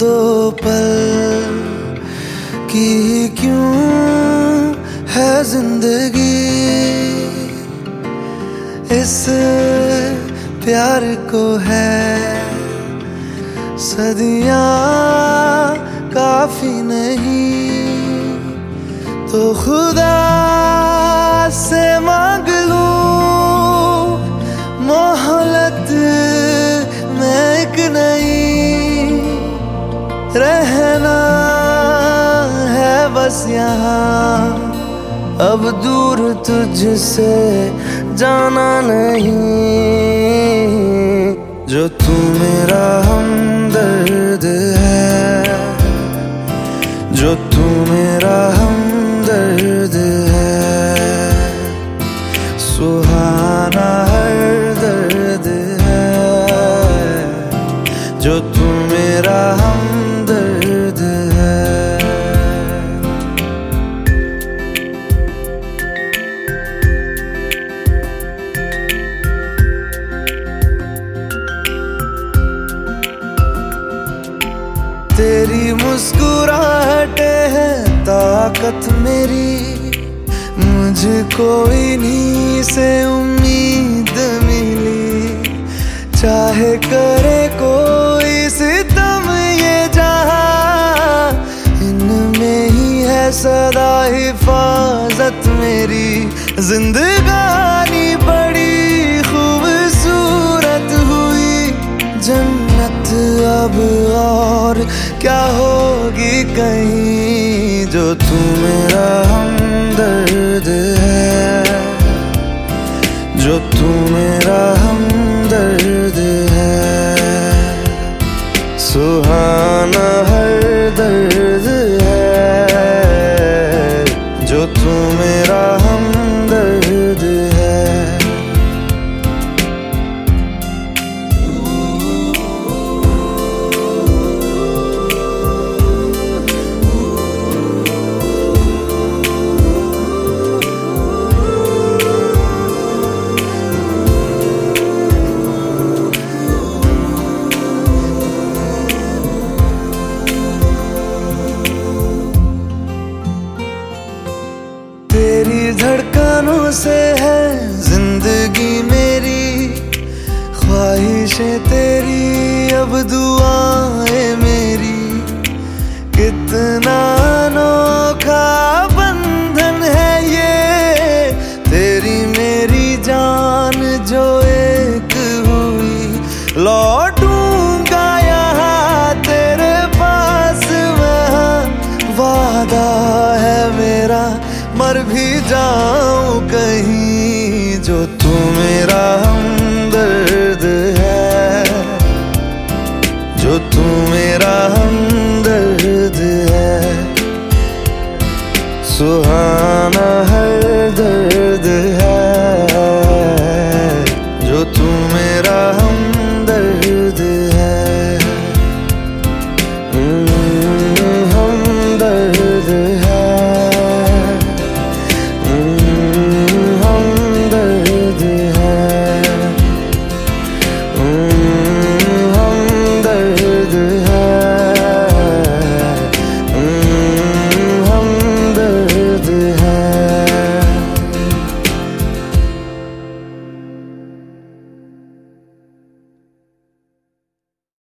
दो पल की क्यों है जिंदगी, इस प्यार को है सदियां काफी नहीं, तो खुदा से मांग लूं मोहलत में एक नहीं, रहना है बस यहाँ, अब दूर तुझसे जाना नहीं। जो तू मेरा हमदर्द है, जो तू मेरा हमदर्द है, सुहाना हर दर्द है, जो तू मेरा हमदर्द है। तेरी मुस्कुराहटें है ताकत मेरी, मुझको इन्हीं से उम्मीद मिली, चाहे करे कोई सितम ये जहां, इनमें ही है सदा हिफाजत मेरी। जिंदगानी बड़ी खूबसूरत हुई, जन्नत अब और क्या होगी कहीं, जो तू मेरा हमदर्द है, जो तू मेरा हमदर्द है, सुहाना हर दर्द है, जो तू मेरा हमदर्द है। तेरी धड़कनों से है जिंदगी मेरी, ख्वाहिशें तेरी अब दुआएं मेरी, कितना अनोखा बंधन है ये, तेरी मेरी जान जो एक हुई, लौटूंगा यहाँ तेरे पास मैं, वादा है मेरा मर भी जाऊं कहीं, जो तू मेरा